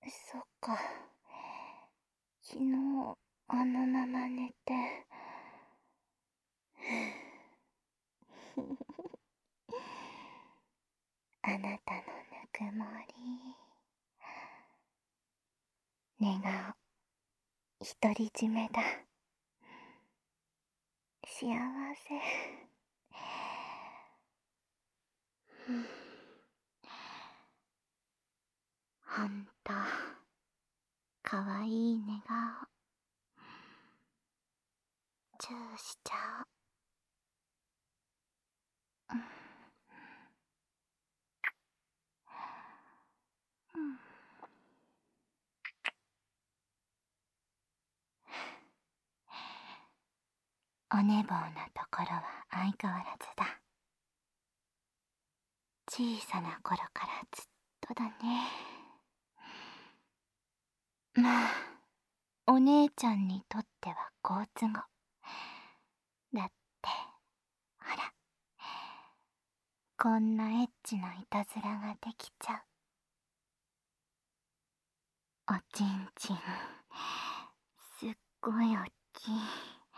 そっか。昨日、あのまま寝て。あなたのぬくもり。寝顔、独り占めだ。幸せ。ほんと、かわいい寝顔。チューしちゃおう。お寝坊なところは相変わらずだ。小さな頃からずっとだね。まあ、お姉ちゃんにとっては好都合。だって、ほら、こんなエッチないたずらができちゃう。おちんちん、すっごいおっきい。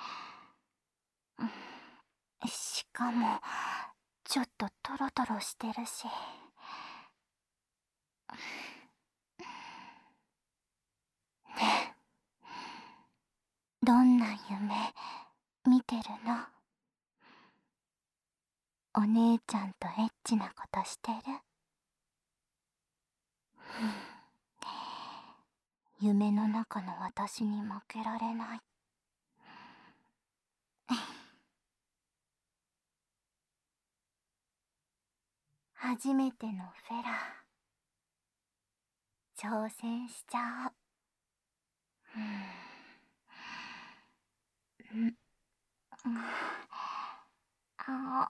しかも、ちょっとトロトロしてるし。ねえ、どんな夢見てるの？お姉ちゃんとエッチなことしてる？夢の中の私に負けられない。初めてのフェラー、挑戦しちゃおう。あ、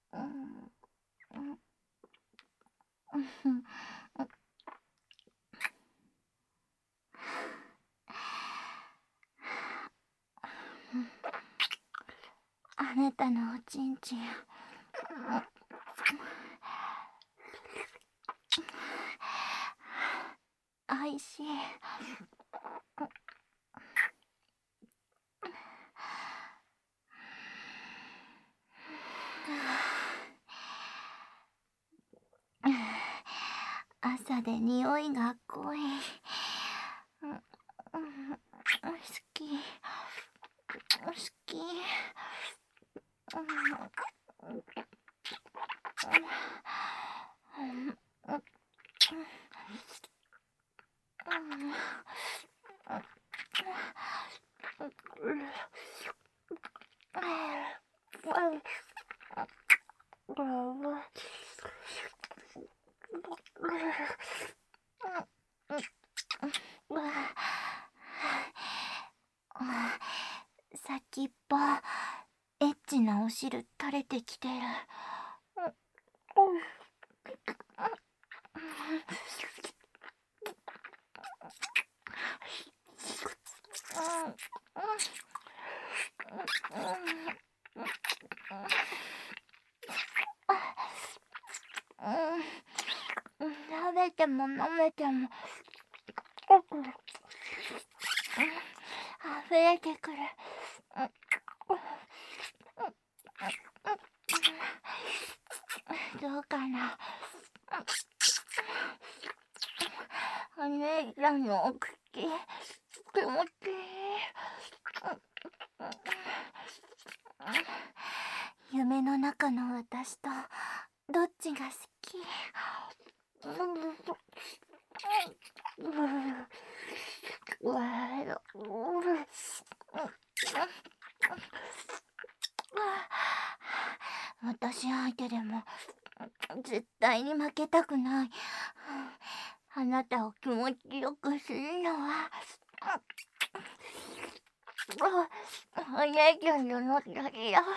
あなたのおちんちん、おいしい。朝で匂いが濃い。好き。好き。先っぽ、エッチなお汁垂れてきてる。食べても飲めても溢れてくる。どうかな。お姉ちゃんのお口、気持ちいい。夢の中の私とどっちが好き？私相手でも絶対に負けたくない。あなたを気持ちよくするのはお姉ちゃんののったりよ。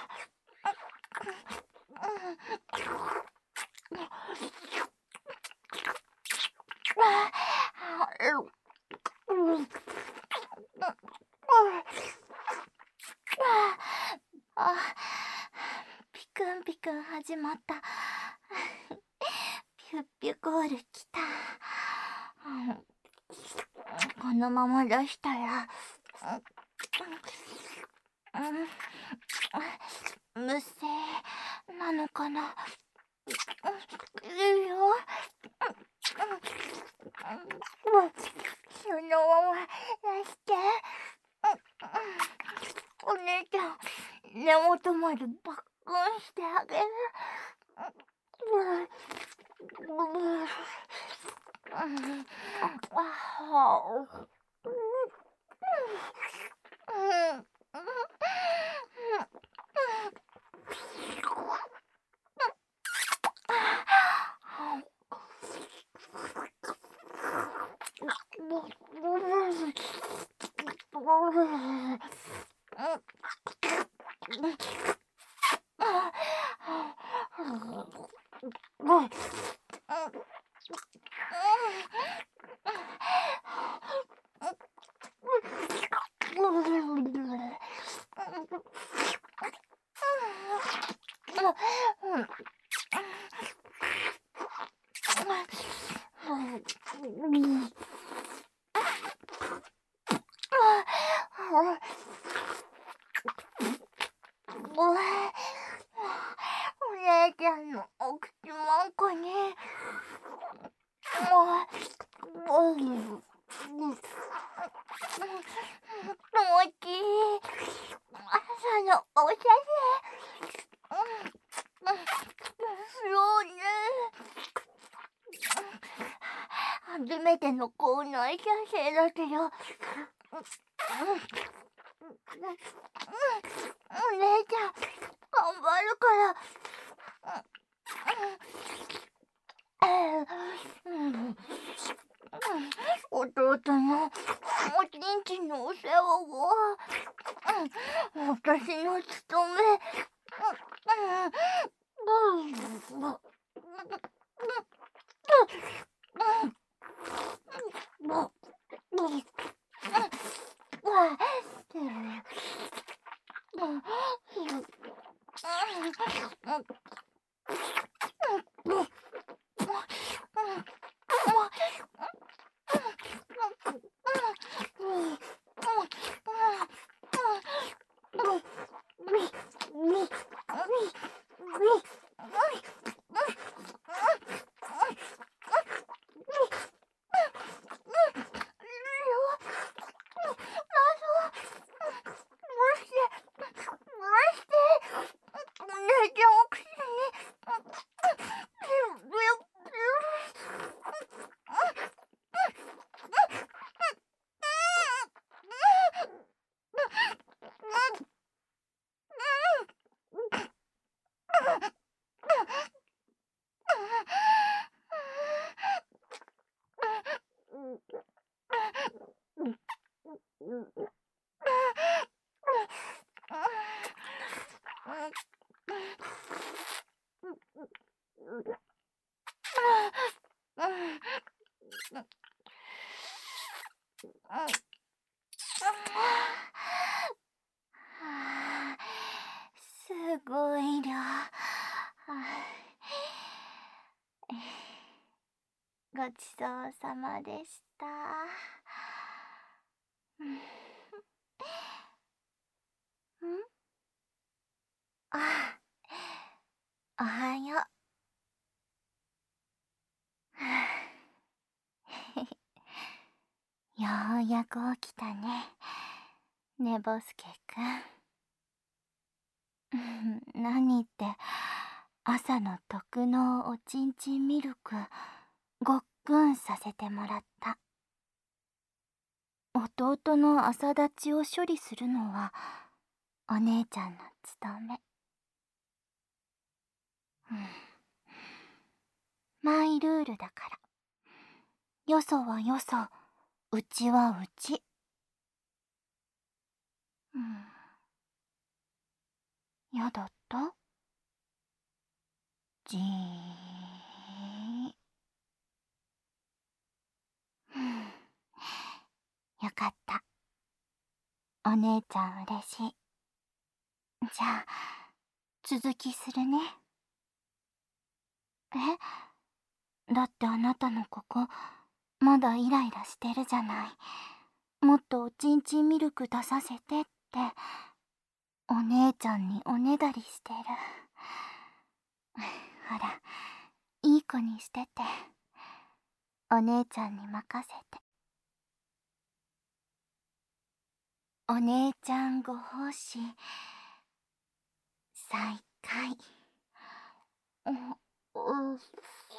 ピクンピクン始まった。ピュッピュゴールきた。 このまま出したら、無声なのかな。いいよ。そのまま出して。お姉ちゃん、根元までバックンしてあげる。お姉ちゃんのお口まんこに気持ちいい朝のおしゃれ。そうね。初めての校内写生だけど、お姉ちゃん頑張るから。弟のおちんちんのお世話は私の務め。すごい量。ごちそうさまでした。あ、おはよう。ようやく起きたね、ねぼすけくん。何って朝の特納おちんちんミルクごっくんさせてもらった。弟の朝立ちを処理するのはお姉ちゃんの務め。マイルールだから。よそはよそ、うちはうち。やだった？じー。よかった。お姉ちゃん嬉しい。じゃあ、続きするね。だってあなたのここ、まだイライラしてるじゃない。 もっとおちんちんミルク出させてってお姉ちゃんにおねだりしてる。ほら、いい子にしてて、お姉ちゃんに任せて。お姉ちゃんご奉仕再開。う、う、う、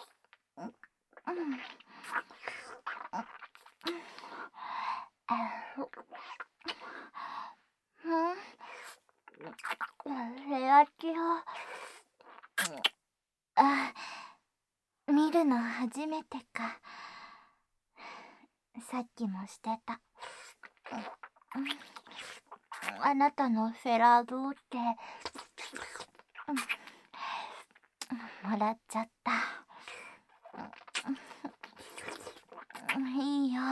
レアキを見るの初めてか。さっきもしてた。あなたのフェラードってもらっちゃった。いいよ。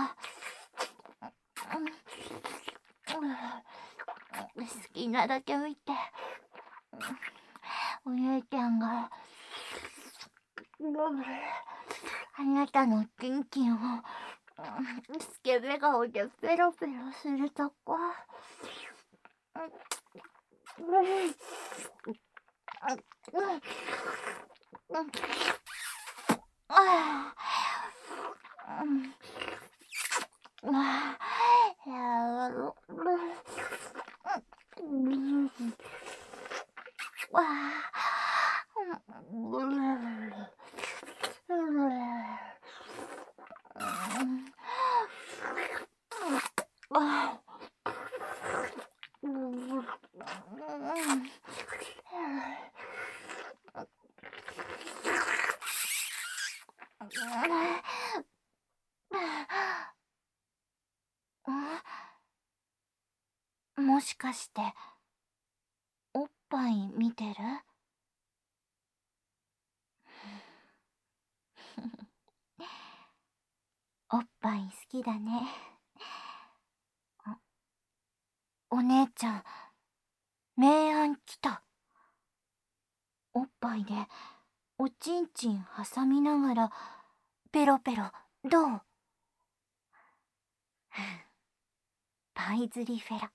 好きなだけ見て。お姉ちゃんがあなたのチンチンをスケベ顔でペロペロするとこ。もしかしておっぱい見てる？おっぱい好きだね。お姉ちゃん、明暗来た。おっぱいでおちんちん挟みながらペロペロどう？パイズリフェラ。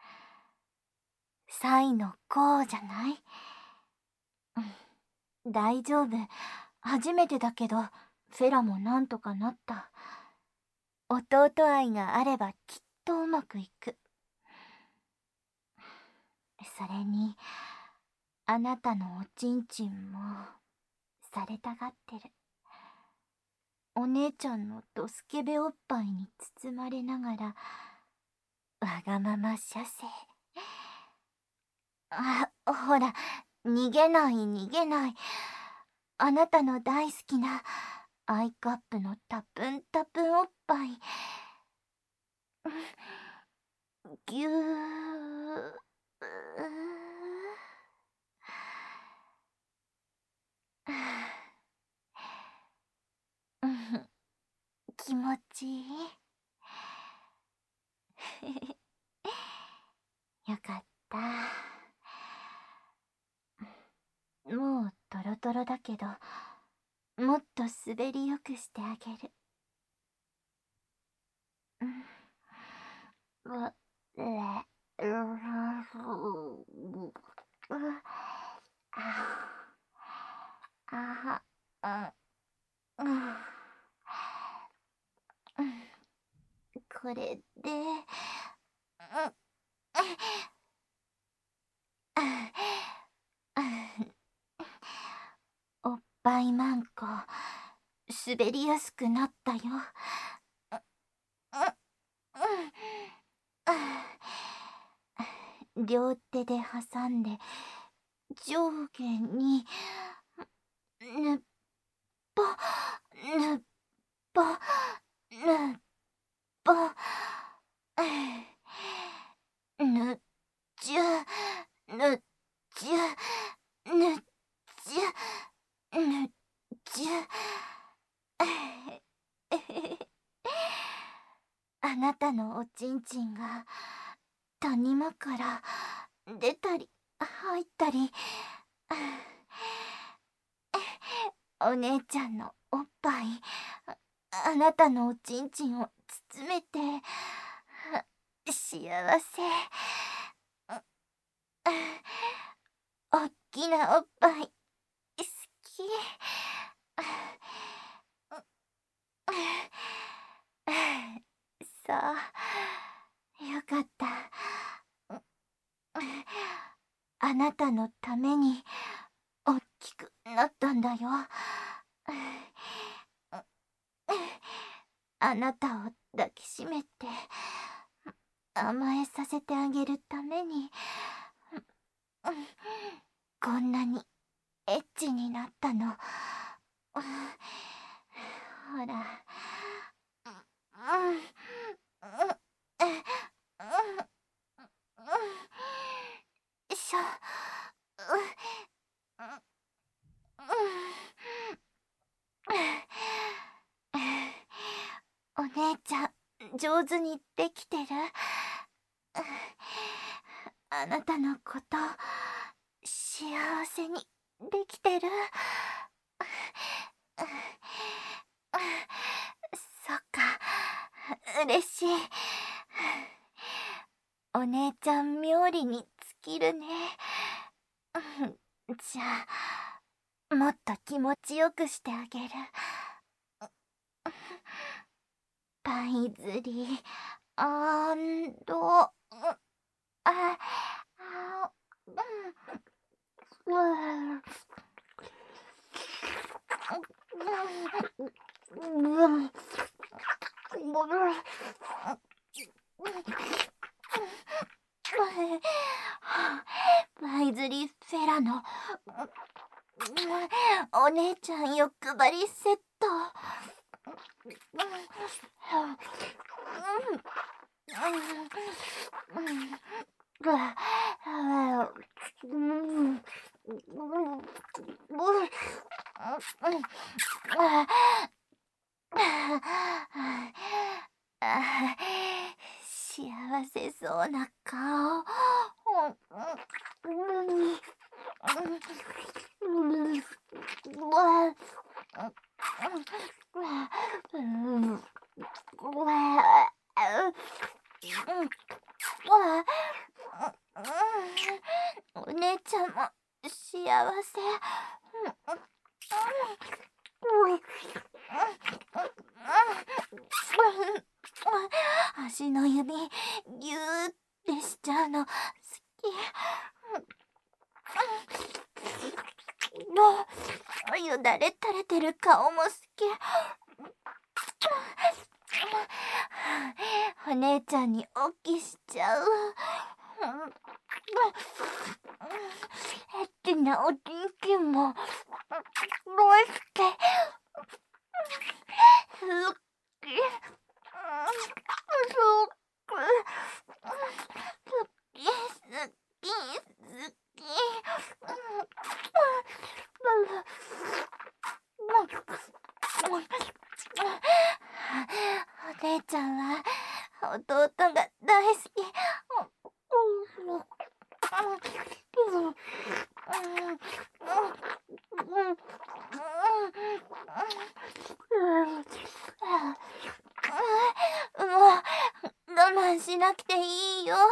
サイのこうじゃない？大丈夫。初めてだけどフェラもなんとかなった。弟愛があればきっとうまくいく。それにあなたのおちんちんもされたがってる。お姉ちゃんのドスケベおっぱいに包まれながらわがまま射精。ほら、逃げない逃げない。あなたの大好きなアイカップのタプンタプンおっぱい。ぎゅー。気持ちいい。よかった。もうトロトロだけど、もっと滑りよくしてあげる。これで、おっぱいマンコ滑りやすくなったよ。両手で挟んで上下にぬっぽぬっぽぬっぽぬっちゅぬっちゅぬっちゅぬっちゅあなたのおちんちんが谷間から出たり入ったり、お姉ちゃんのおっぱいあなたのおちんちんを包めて幸せ。おっきなおっぱい好き。そう、よかった。あなたのためにおっきくなったんだよ。あなたを抱きしめて甘えさせてあげるためにこんなにエッチになったの。ほら。しょ。お姉ちゃん、上手にできてる？あなたのこと、幸せにできてる？そっか、嬉しい。お姉ちゃん冥利に尽きるね。じゃあ、もっと気持ちよくしてあげる。パイズリー、あ、パイズリーフェラのお姉ちゃん欲張りセット。幸せそうな顔。お姉ちゃんも幸せ。足の指ギューってしちゃうの好き。よだれ垂れてる顔も好き。お姉ちゃんにおっきしちゃう。エッチなおちんちんも大好き。好き。お姉ちゃんは弟が大好き。もう我慢しなくていいよ。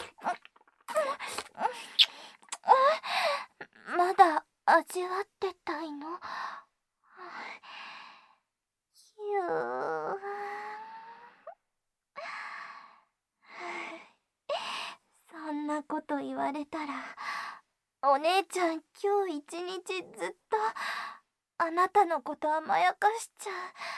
まだ味わってたいの？ひゅー。そんなこと言われたら、お姉ちゃん今日一日ずっとあなたのこと甘やかしちゃ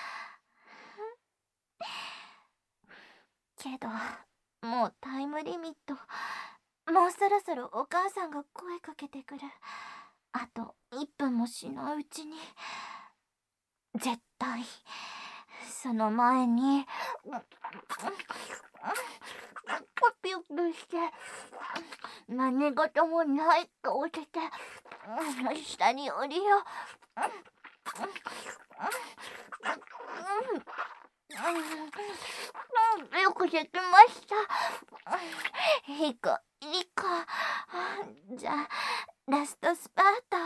う。けど、もうタイムリミット。もうそろそろお母さんが声かけてくる。あと1分もしないうちに。絶対、その前に、ピュッピュして何事もない顔して下に降りよう。よくできました。いいかいいか。じゃあラストスパート。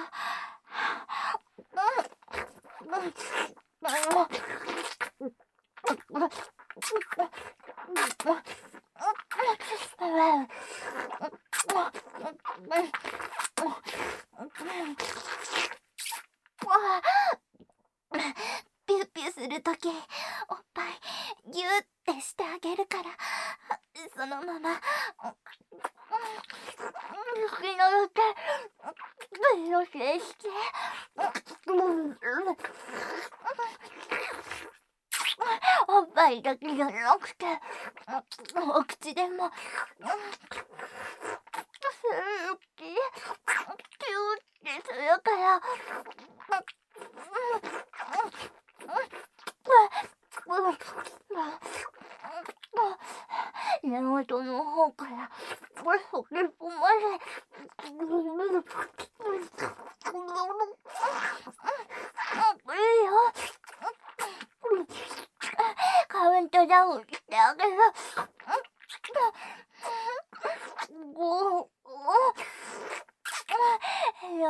ピュッピュするとき、おっぱいギューってしてあげるから、そのまま吹きのけよしして、おっぱいだけじゃなくてお口でもキューってするから、根元の方から吹き込まれ、いいよ、カウントダウンしてあげる。5、4、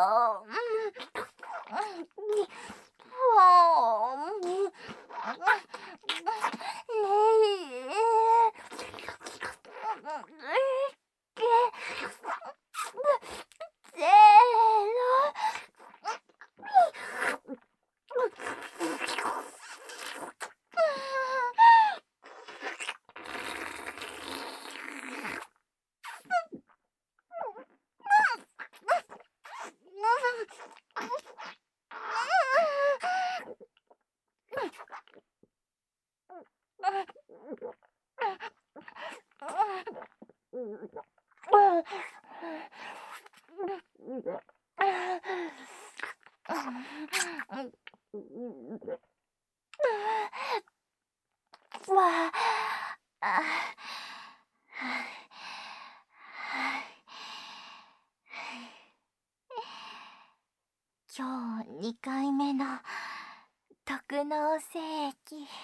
今日2回目の特納精液、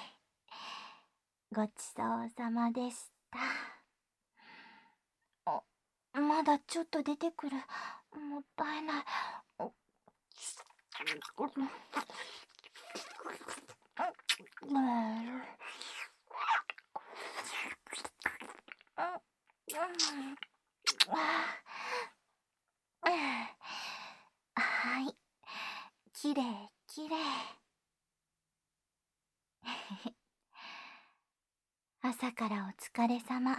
ごちそうさまでした。まだちょっと出てくる。もったいない。はい、きれいきれい。朝からお疲れ様。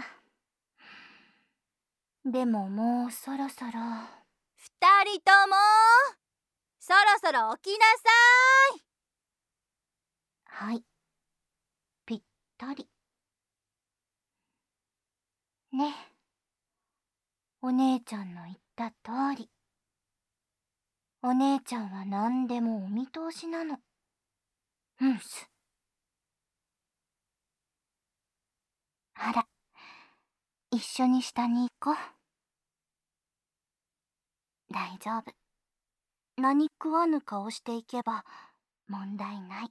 でももうそろそろ。 二人ともそろそろ起きなさい。 はい、ぴったり。ね、お姉ちゃんの言った通り、お姉ちゃんは何でもお見通しなの。うんす。あら、一緒に下に行こう。大丈夫。何食わぬ顔していけば問題ない。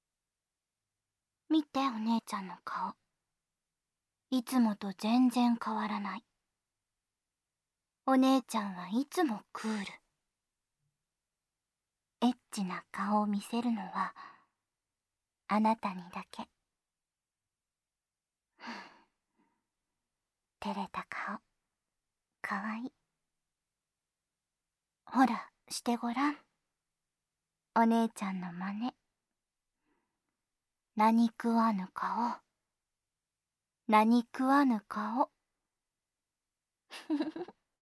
見てお姉ちゃんの顔。いつもと全然変わらない。お姉ちゃんはいつもクール。エッチな顔を見せるのはあなたにだけ。照れた顔、かわいい。ほら、してごらん。お姉ちゃんの真似。何食わぬ顔。何食わぬ顔。